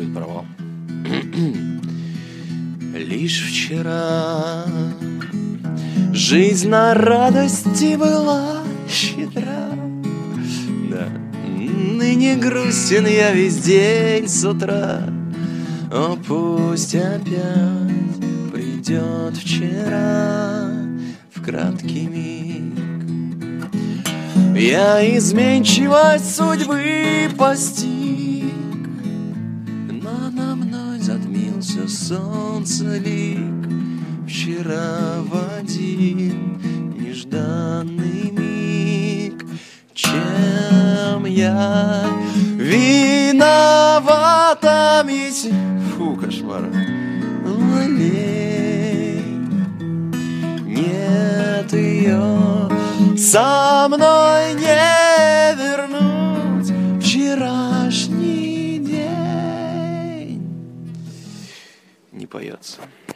будет провал. Лишь вчера жизнь на радости была щедра. Да. Ныне грустен я весь день с утра. О, пусть опять придет вчера в краткий миг. Я изменчивость судьбы постиг, но на мной затмился солнце лик. Вчера в один нежданный миг. Чем я виновата, ведь... Фу, кошмар. Лень. Нет ее, со мной не вернуть вчерашний день. Не поется.